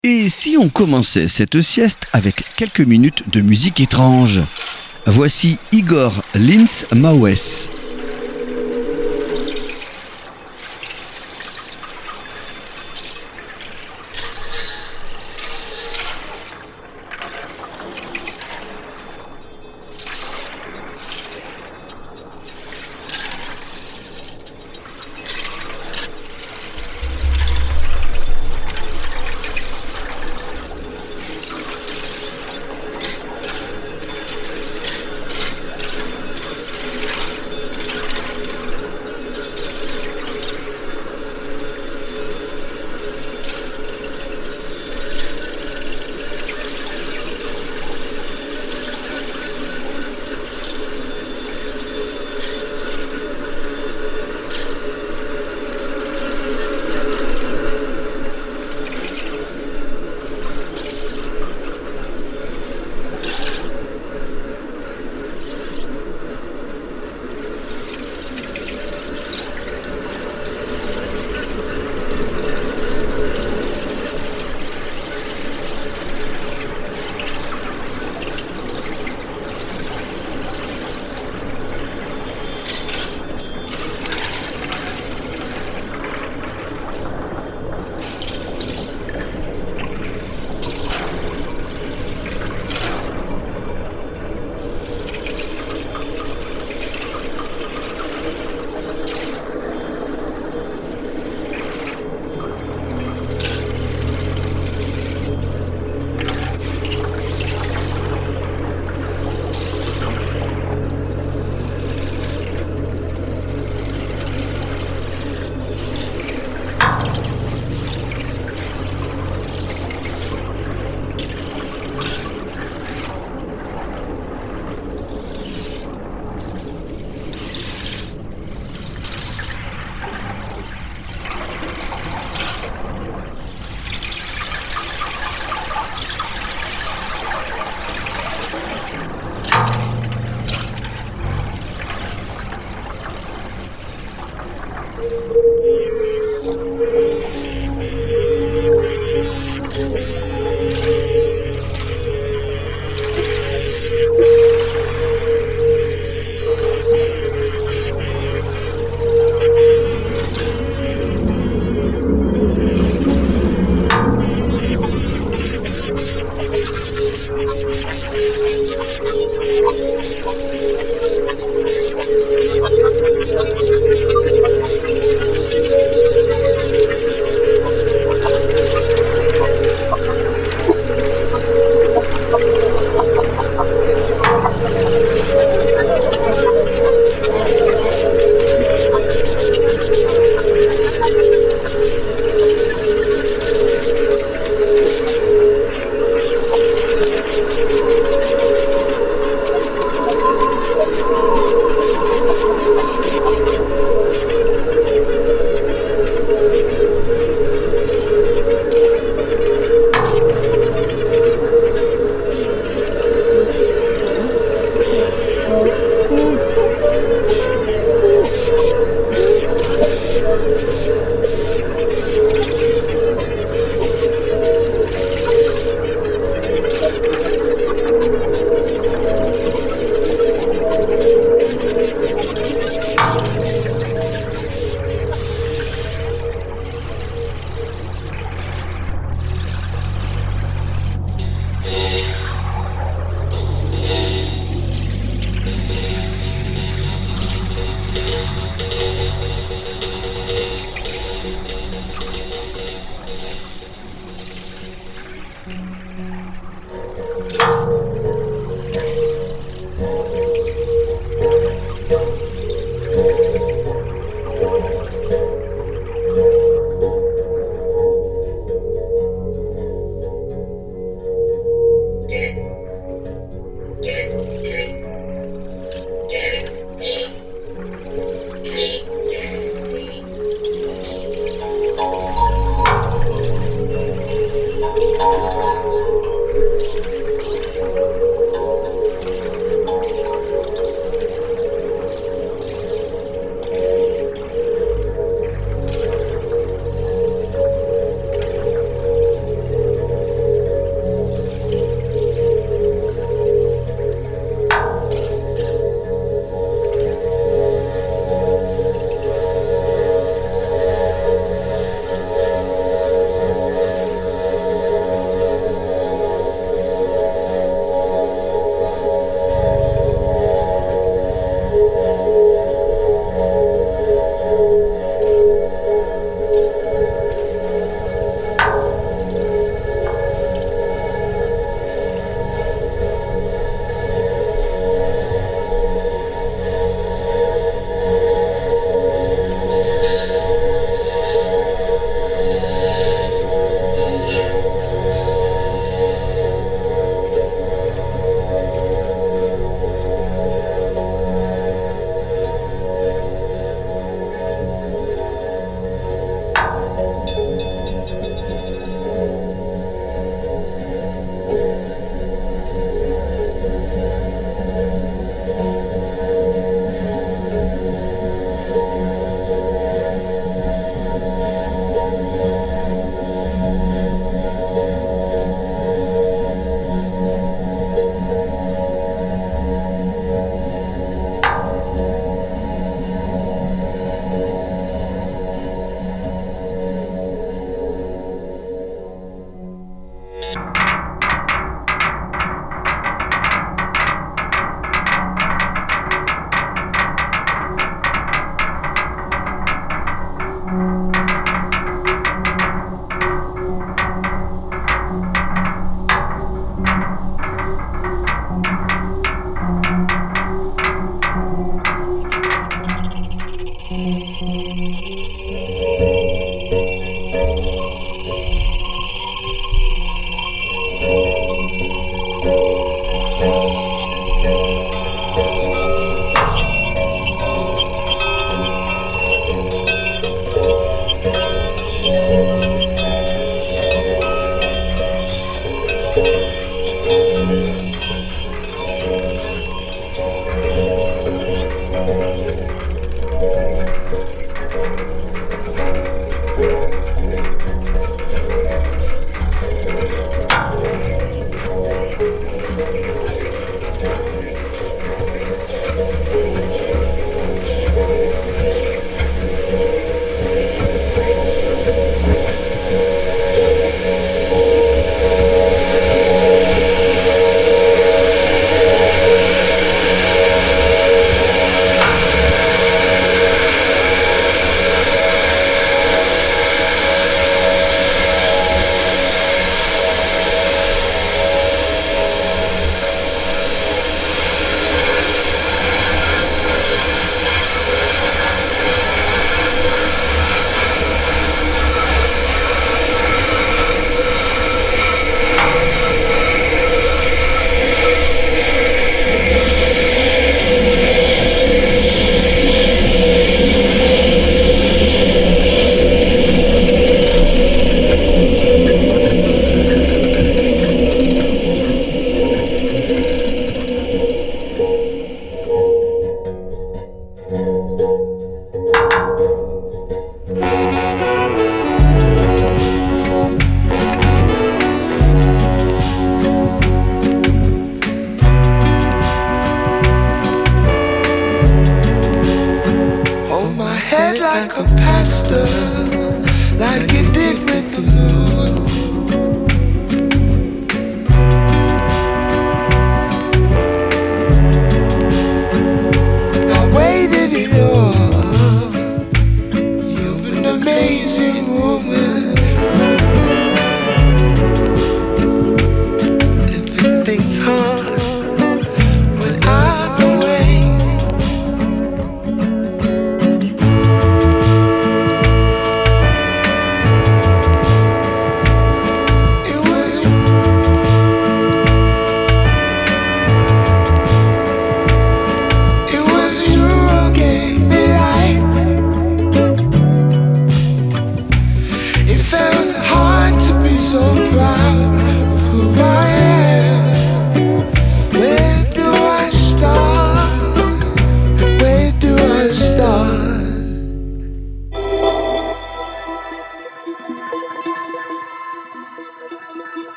Et si on commençait cette sieste avec quelques minutes de musique étrange? Voici Igor Lins-Maues.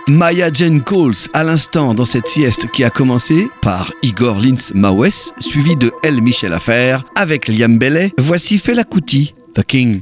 Maya Jane Coles à l'instant dans cette sieste qui a commencé par Igor Lins Mawes, suivi de El Michel Affair avec Liam Bailey. Voici Fela Kuti, The King.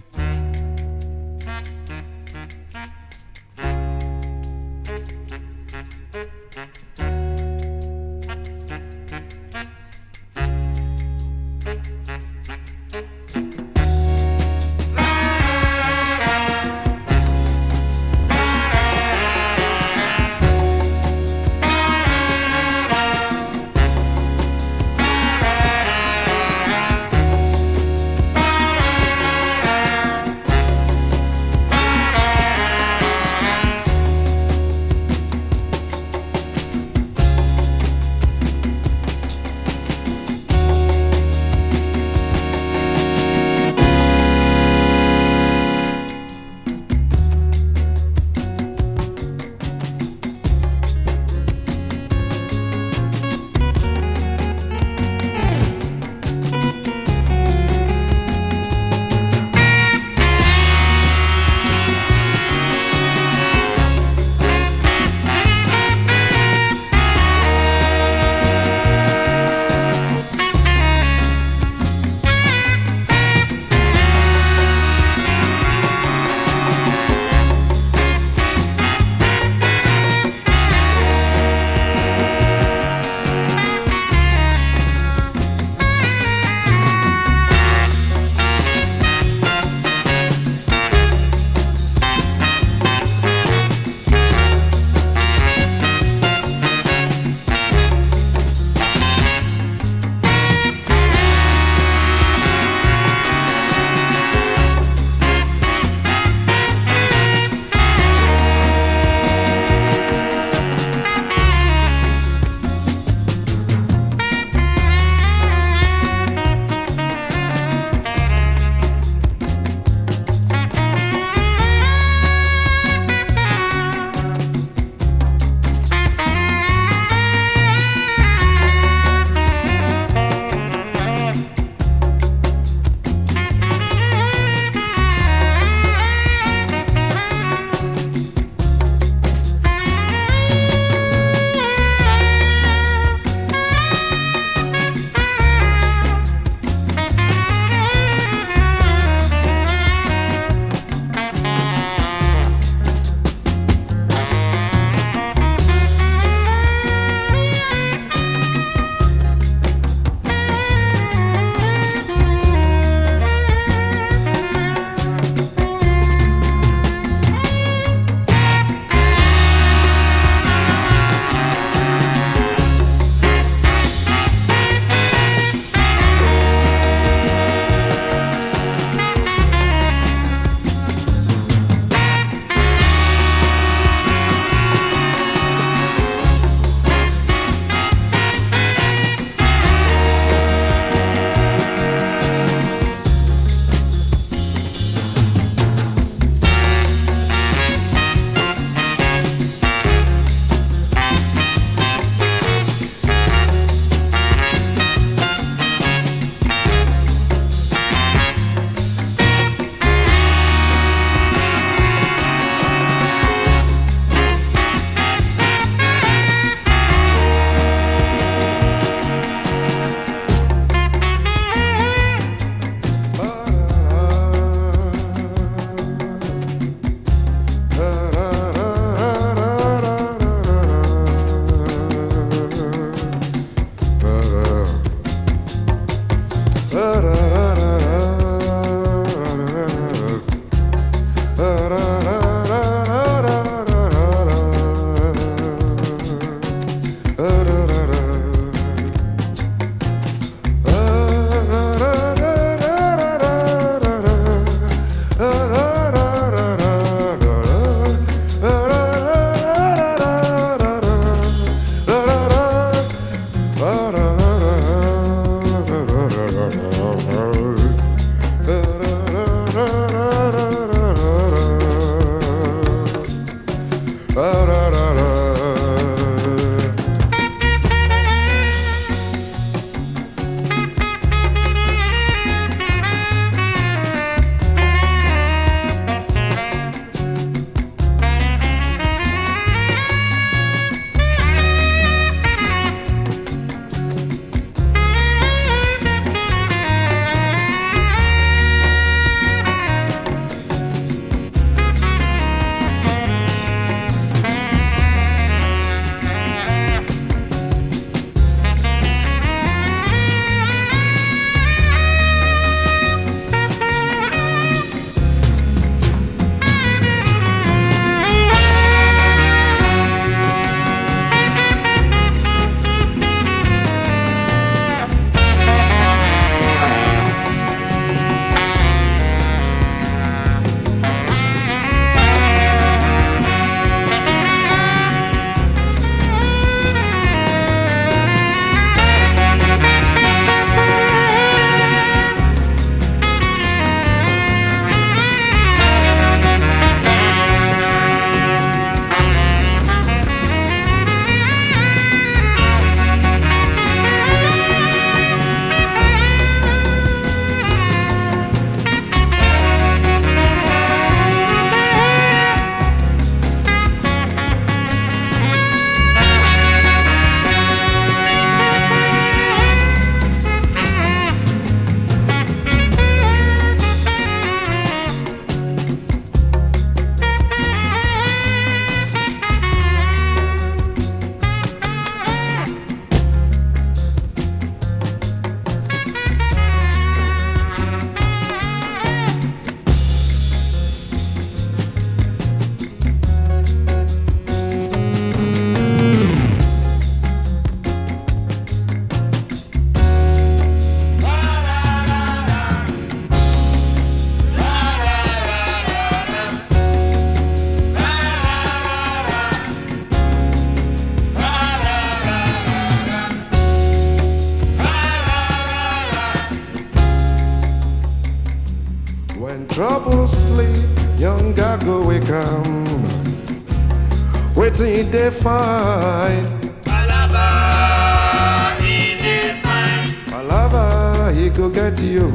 trouble sleep, young gago we come. Waiting they find. Palava, he dey find. Palava, he go get you.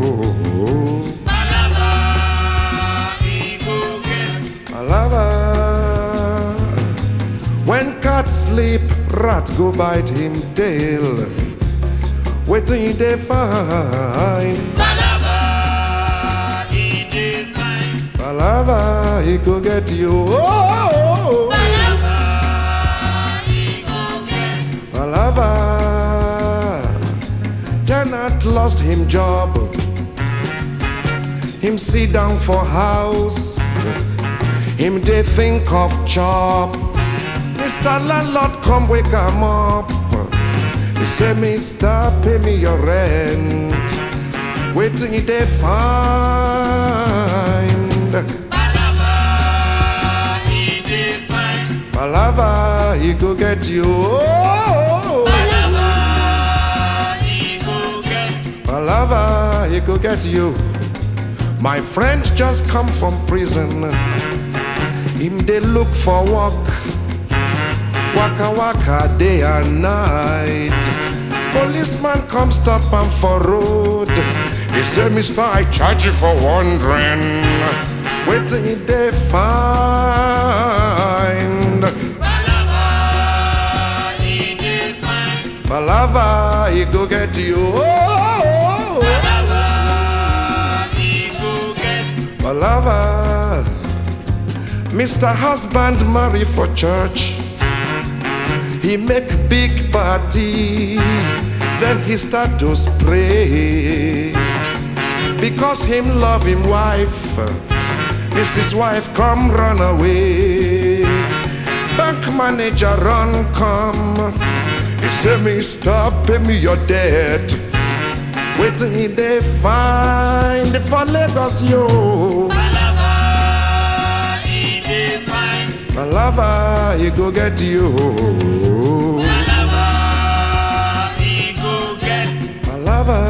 Palava, he go get. Palava. When cat sleep, rat go bite him tail. Waiting they find. Palava, he dey find. Palava, he go get you. Oh, Palava, he go get. Palava. Tenant lost him job. Him sit down for house. Him they think of job. Mr. Landlord come wake him up. He say, Mister, pay me your rent. Waiting they find. Palava, he dey find. Palava, he go get you. Oh, Palava, he go get. Palava, he go get you. My friend just come from prison. Him they look for work. Waka waka day and night. Policeman come stop him for road. He say, Mister, I charge you for wandering. Waiting they find. Palava, he dey find. Palava, he go get you. Oh, Palava, he go get. Palava. Mr. Husband marry for church. He make big party. Then he start to spray. Because him love him wife. Mrs. Wife come run away. Bank manager run come. He say, Mister, pay me your debt. Waiting they find for Lagos, yo. Palava, he dey find. Palava, he go get you. Palava, he go get. Palava.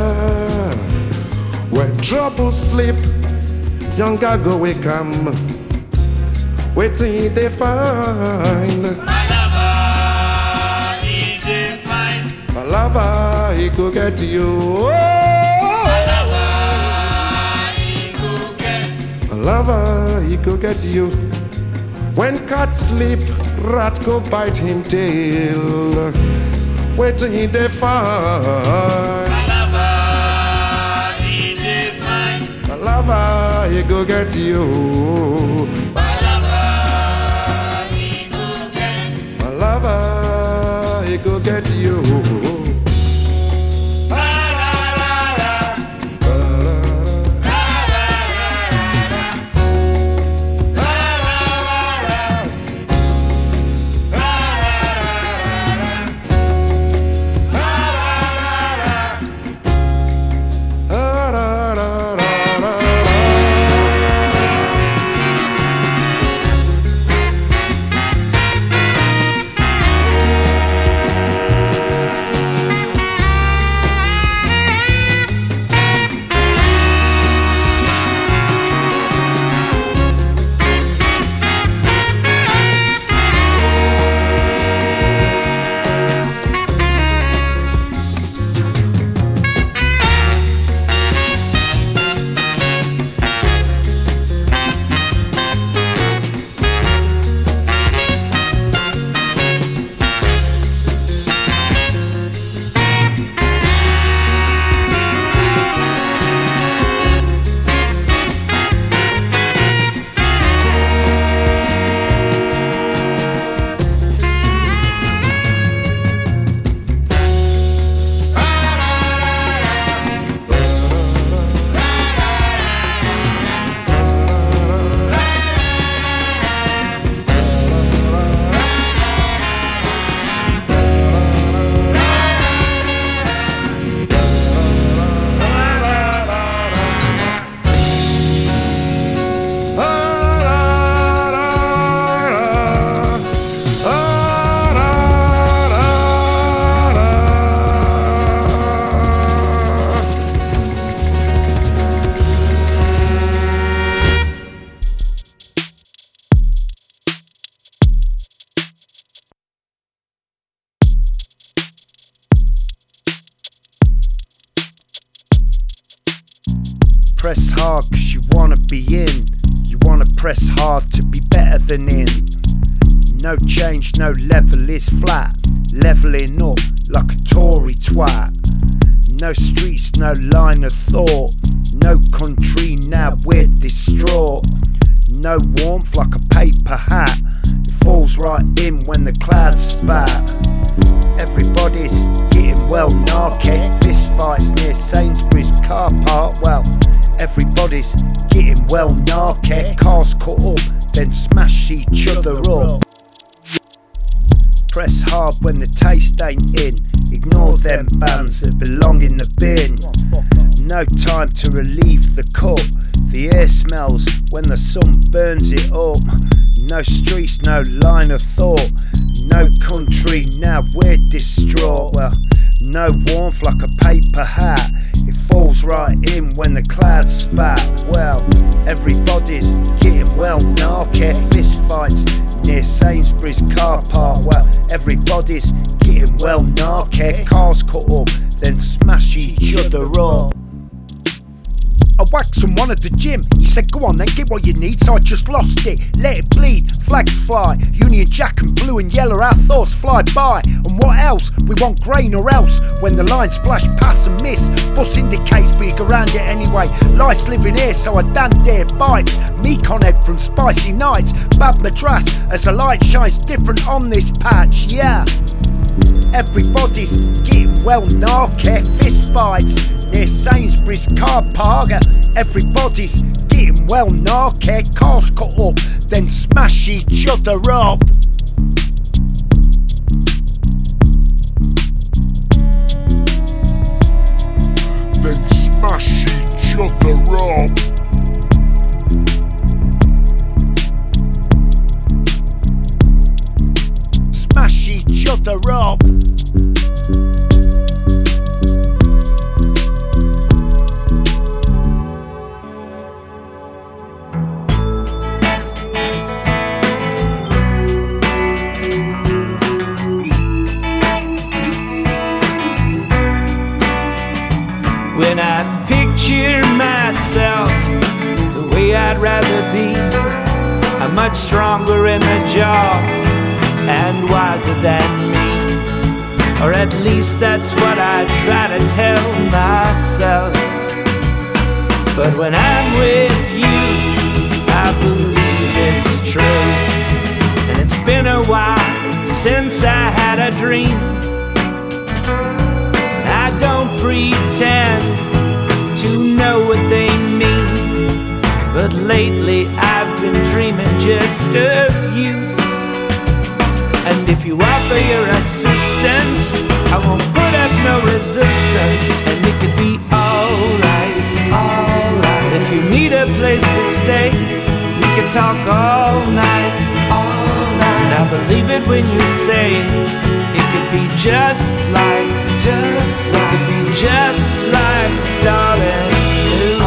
When trouble sleep, young gago we come. Waiting they find. Palava, he dey find. Palava, he go get you. Palava, he go get. Palava, he go get you. When cat sleep, rat go bite him tail. Waiting they find. Palava, he dey find. Palava, he go get you. Palava, he go get. Palava, he go get you. press hard cause you wanna be in. You wanna press hard to be better than in. No change, no level is flat. Leveling up like a Tory twat. No streets, no line of thought. No country, now we're distraught. No warmth like a paper hat. It falls right in when the clouds spat. Everybody's getting well narky. Fist fights near Sainsbury's car park. Well, everybody's getting well narky. Cars cut up, then smash each other up. Press hard when the taste ain't in. Ignore them bands that belong in the bin. No time to relieve the cup. The air smells when the sun burns it up. No streets, no line of thought. No country, now we're distraught. Well, no warmth like a paper hat. It falls right in when the clouds spat. Well, everybody's getting well narky. Fist fights near Sainsbury's car park. Well, everybody's getting well narky. Cars cut up, then smash each other up. I whacked someone at the gym. He said, go on then, get what you need. So I just lost it, let it bleed. Flags fly, Union Jack and blue and yellow. Our thoughts fly by. And what else? We want grain or else. When the lines flash past and miss, bus indicates but you go round it anyway. Life's living here so I damn dare bites. Mekon head from spicy nights. Bad Madras as the light shines different on this patch, yeah. Everybody's getting well narky. Fist fights near Sainsbury's car park. Everybody's getting well narky. Cars cut up, then smash each other up. Then smash each other up. Smash each other up. When I picture myself the way I'd rather be, I'm much stronger in the jaw and wiser than me. Or at least that's what I try to tell myself. But when I'm with you, I believe it's true. And it's been a while since I had a dream. I don't pretend to know what they mean, but lately I've been dreaming just of you. And if you offer your assistance, I won't put up no resistance. And it could be alright, alright. If you need a place to stay, we can talk all night, all night. And I believe it when you say it could be just like, it could be just like starting new.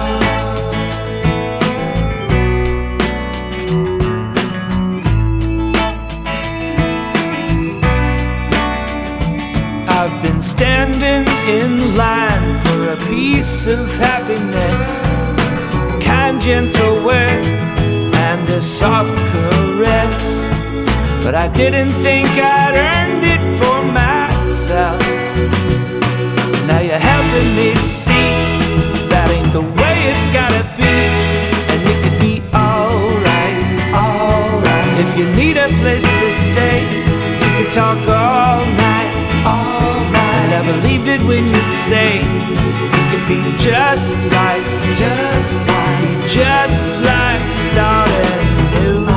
I've been standing in line for a piece of happiness, a kind gentle word and a soft caress. But I didn't think I'd earned it for myself. Now you're helping me see that ain't the way it's gotta be. And it could be alright, alright. If you need a place to stay, we could talk all night, all night. And I believed it when you'd say it could be just like starting new.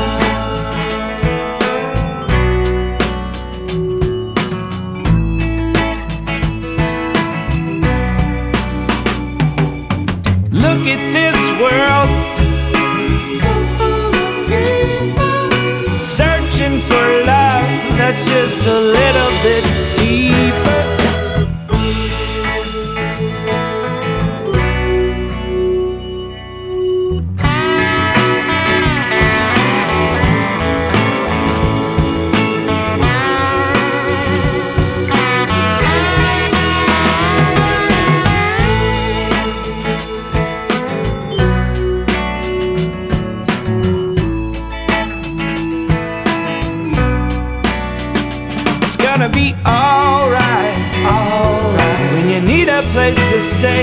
Look at this world, so full of people searching for love that's just a little bit deeper.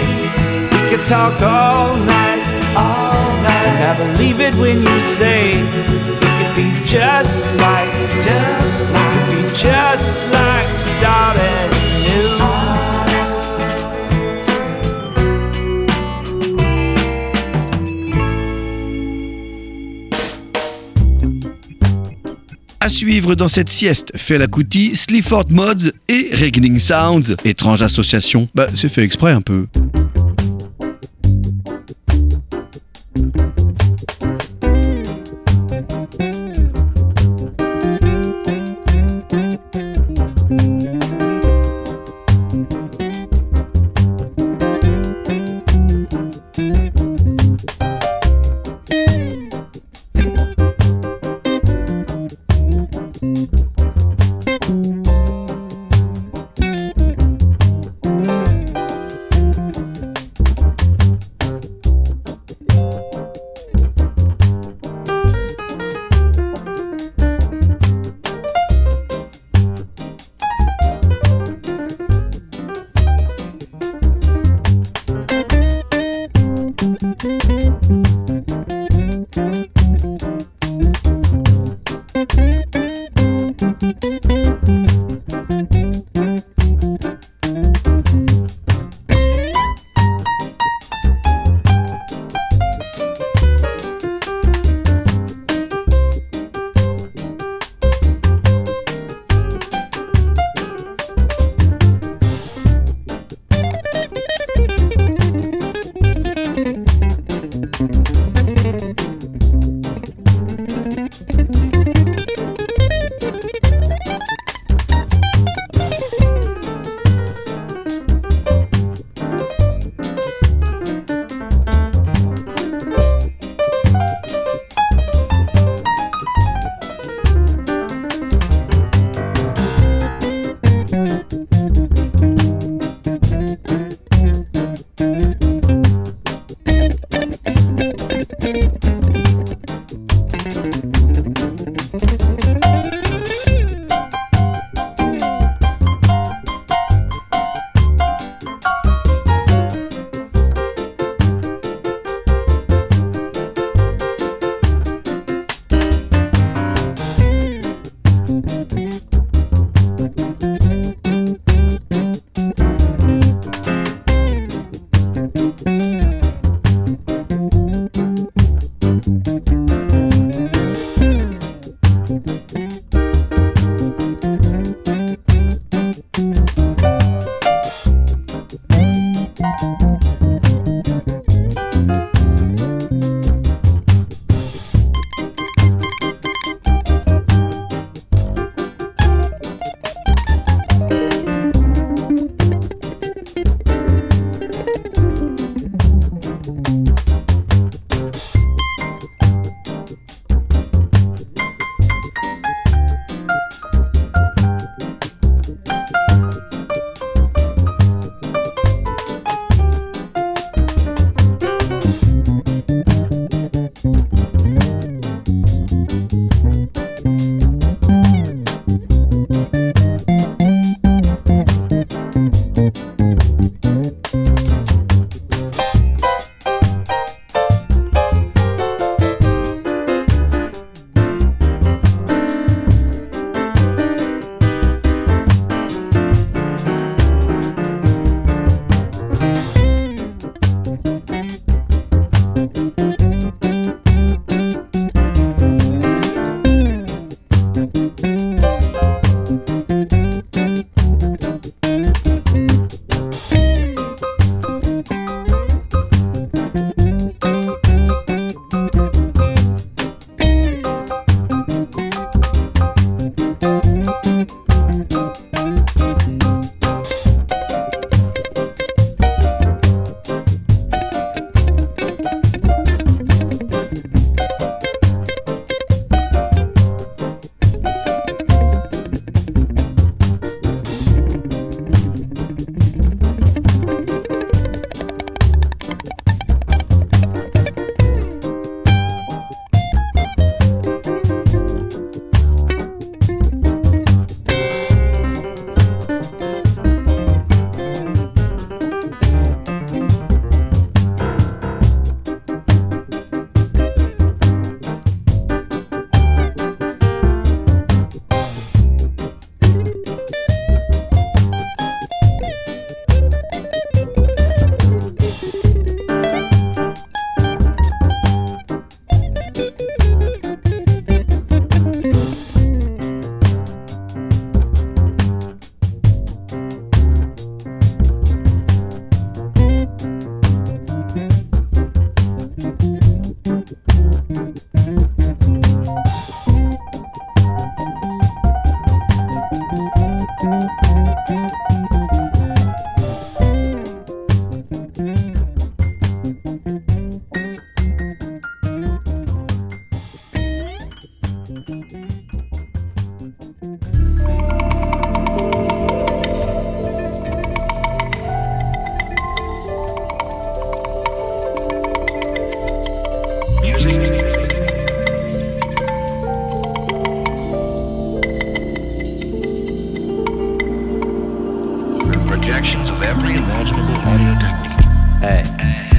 We could talk all night, and I believe it when you say it could be just like starting new. À suivre dans cette sieste, Fela Kuti, Sleaford Mods et Reggae Sounds. Étrange association. Bah, c'est fait exprès un peu.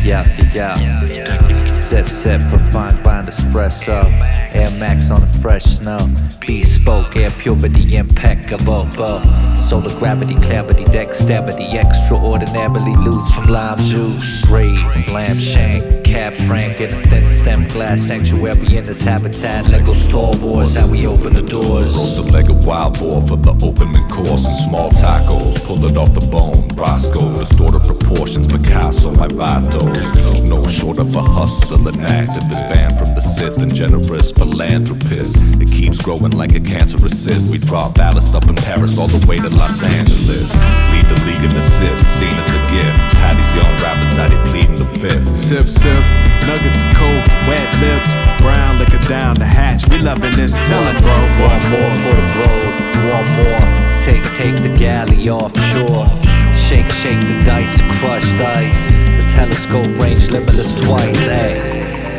Yeah. Sip, sip for fine grind espresso. Air Max on the fresh snow. Bespoke, air purity impeccable. Solar gravity, clarity, dexterity. Extraordinarily loose from lime juice. Breeze, lamb shank, Cab Frank in a thin stem glass sanctuary in this habitat. Lego Star Wars, how we open the doors. Roast a leg of wild boar for the opening course and small tacos. Pull it off the bone, Roscoe. Distorted proportions, Picasso, my vatos. No short of a hustle, an activist banned from the Sith and generous philanthropist. It keeps growing like a cancerous cyst. We draw ballast up in Paris all the way to Los Angeles. Lead the league in assists, seen as a gift. Patty's young rappers out here pleading the fifth. Sip, sip, nuggets of cold, wet lips. Brown liquor down the hatch. We loving this, tell him, bro. One more for the road, one more. Take the galley offshore. Shake the dice, crushed ice. The telescope range limitless twice, ayy.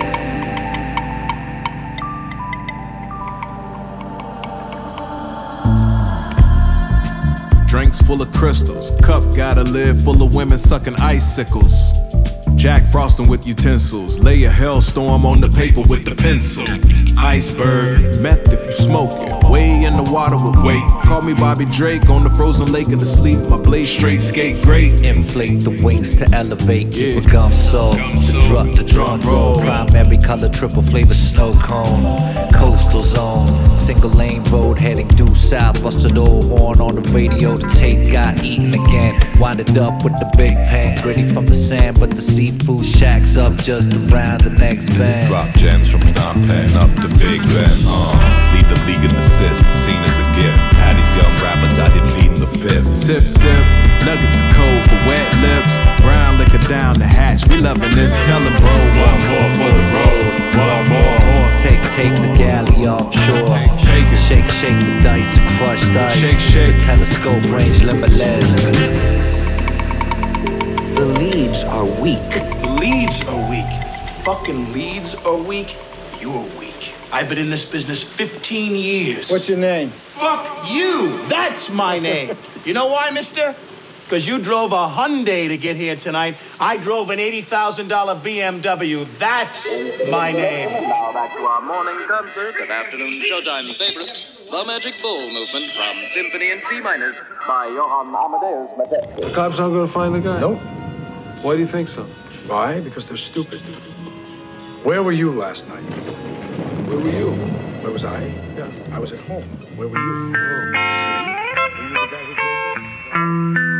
Drinks full of crystals, cup got a lid full of women sucking icicles. Jack frosting with utensils, lay a hellstorm on the paper with the pencil. Iceberg, meth if you smoke it, way in the water with weight. Call me Bobby Drake on the frozen lake in the sleep, my blade straight skate great. Inflate the wings to elevate, keep a gum soul. The drum roll, primary color, triple flavor snow cone. Coastal zone, single lane road heading due south. Busted old horn on the radio, the tape got eaten again. Wind it up with the big pen, gritty from the sand, but the seafood shacks up just around the next bend. Drop gems from Phnom Penh up to Big Ben. Lead the league in assists, seen as a gift. Patty's young rappers out here pleading the fifth. Sip, sip, nuggets of cold for wet lips. Brown liquor down the hatch. We loving this, tell him, bro. One more for the road, one more. Take the galley offshore. Take it. Shake the dice and crushed ice. Shake. The telescope range limitless. The leads are weak. Leads are weak. Fucking leads are weak. You're weak. I've been in this business 15 years. What's your name? Fuck you! That's my name. You know why, mister? Because you drove a Hyundai to get here tonight. I drove an $80,000 BMW. That's my name. Now back to our morning concert of afternoon showtime favorites, The Magic Bull Movement from Symphony in C minors by Johann Amadeus Mozart. The cops aren't going to find the guy? Nope. Why do you think so? Why? Because they're stupid. Where were you last night? Where were you? Where was I? Yeah, I was at home. Where were you? Oh, were you the guy who drove it?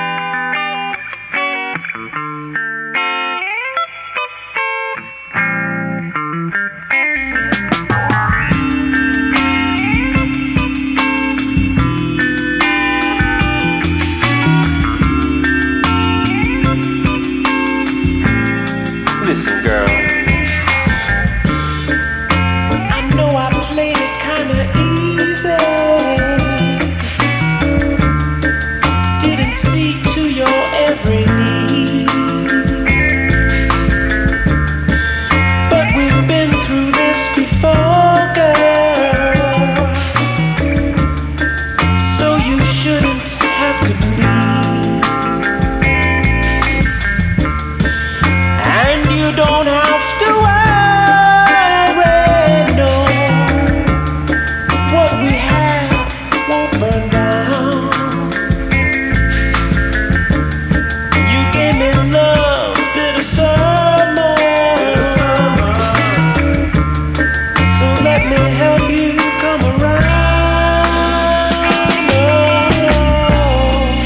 Listen, girl. I know I played it kinda easy. Didn't see to your every need. But we've been through this before, girl. So you shouldn't have to bleed. And you don't have to worry, no. What we have won't burn down. You gave me love's bitter summer. So let me help you come around.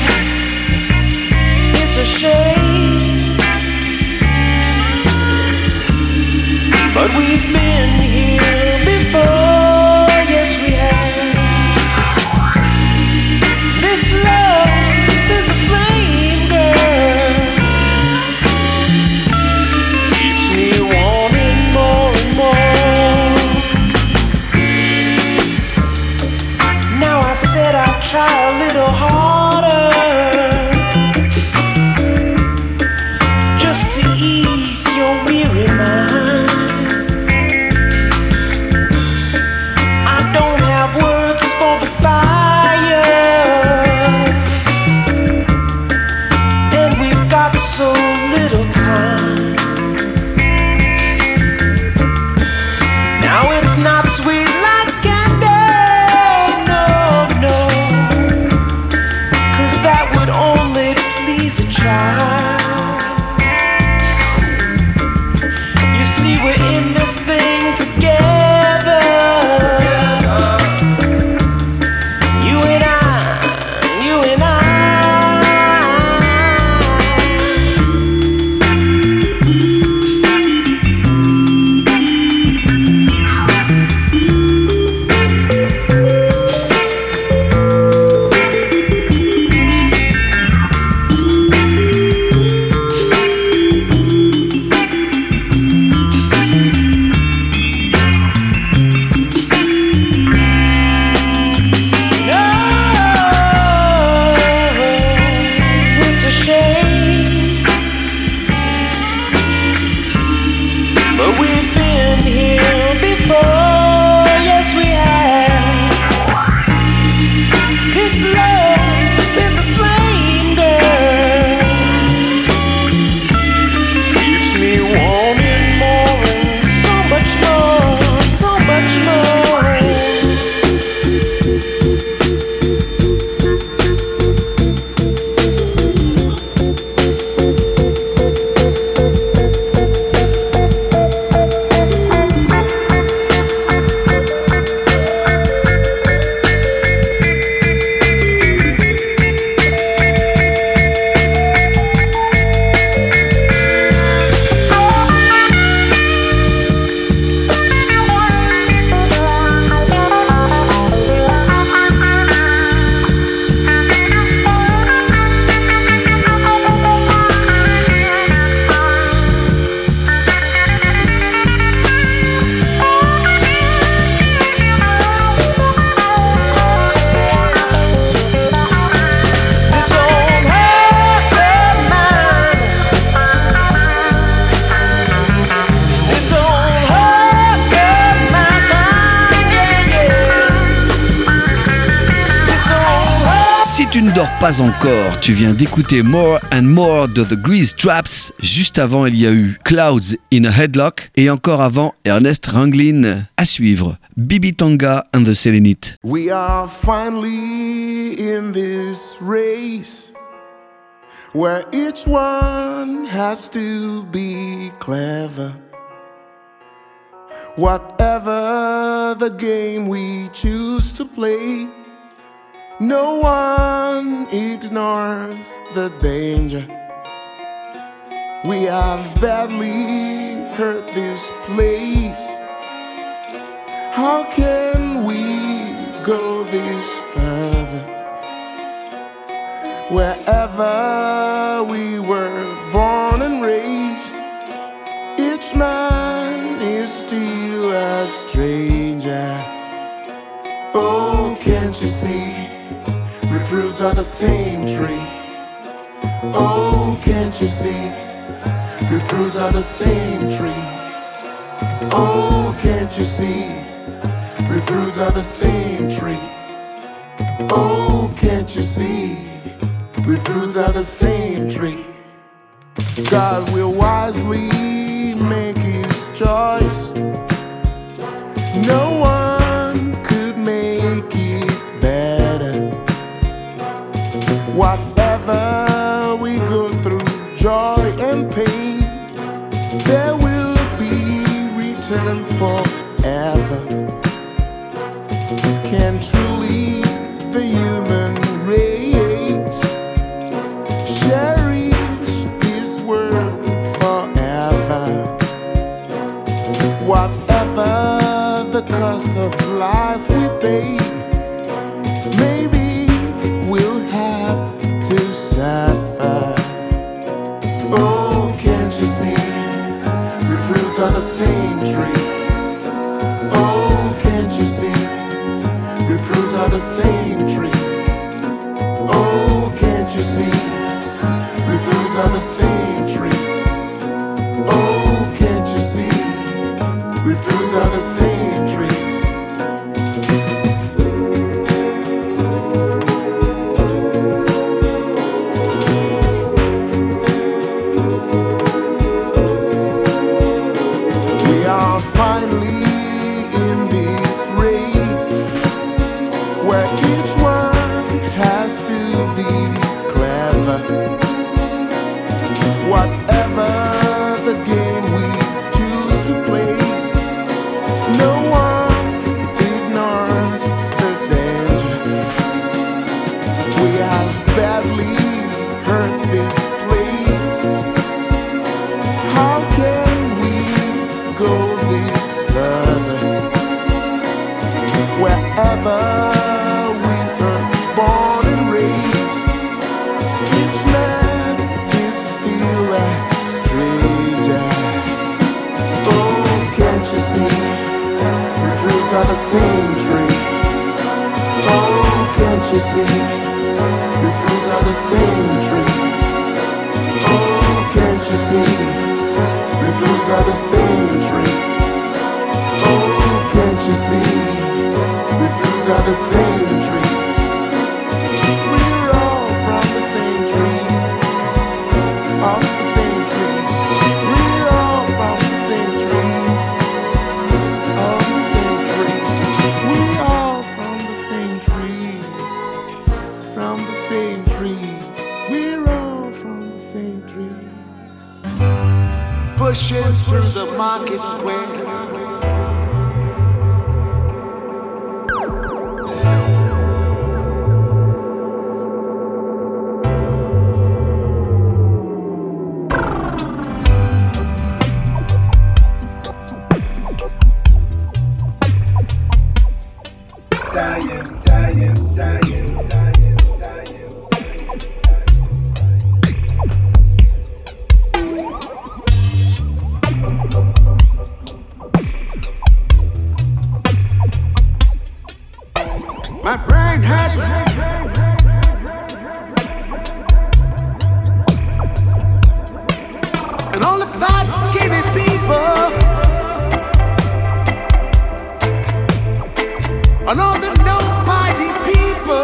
Oh, it's a shame but we've been here before. Yes, we have. This love is a flame, girl, keeps me wanting more and so much more, so much more. Tu ne dors pas encore, tu viens d'écouter More and More de The Grease Traps. Juste avant, il y a eu Clouds in a Headlock et encore avant, Ernest Ranglin. À suivre, Bibi Tonga and the Selenite. We are finally in this race where each one has to be clever. Whatever the game we choose to play, no one ignores the danger. We have badly hurt this place. How can we go this further? Wherever we were born and raised, each man is still a stranger. Oh, can't you see? We fruits are the same tree. Oh, can't you see? We fruits are the same tree. Oh, can't you see? We fruits are the same tree. Oh, can't you see? We fruits are the same tree. God will wisely make his choice. No one could make it better. Whatever we go through, joy and pain, there will be return forever. Can truly the human race cherish this world forever? Whatever the cost of life we pay, maybe we'll have to suffer. Oh, can't you see? We fruits are the same tree. Oh, can't you see? We fruits are the same tree. Oh, can't you see? We fruits are the same tree. Oh, can't you see? We fruits are the same tree. We fruits of the same tree. Oh, can't you see? The fruits of the same tree. We're all from the same tree. Off the same tree. We're all from the same tree. Off the same tree. We all from the same tree. From the same tree. We're all from the same tree. Pushing through the market square. My brain had and all the fat skinny people and all the nobody people.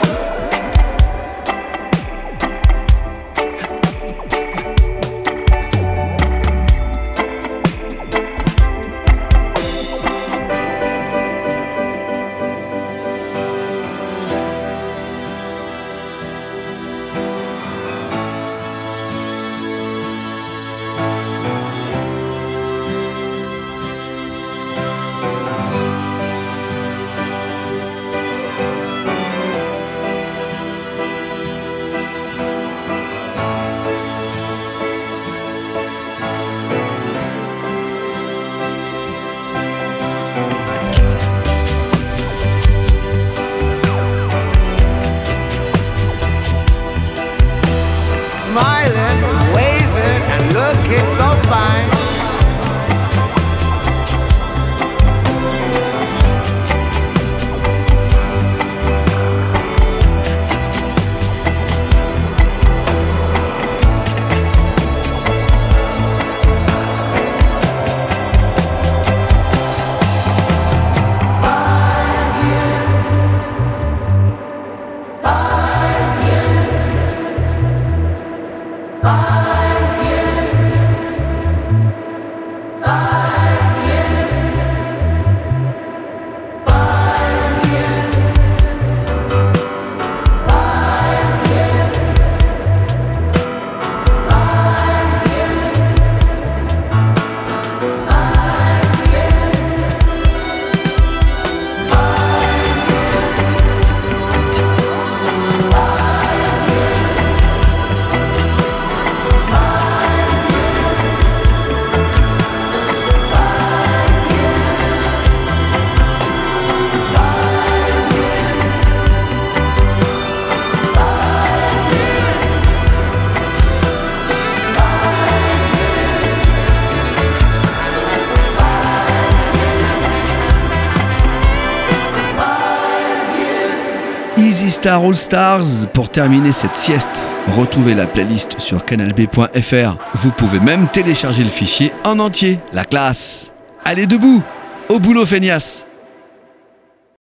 Smiling, waving, and looking so fine. Easy Star All Stars pour terminer cette sieste. Retrouvez la playlist sur canalb.fr. Vous pouvez même télécharger le fichier en entier. La classe. Allez debout, au boulot feignasse.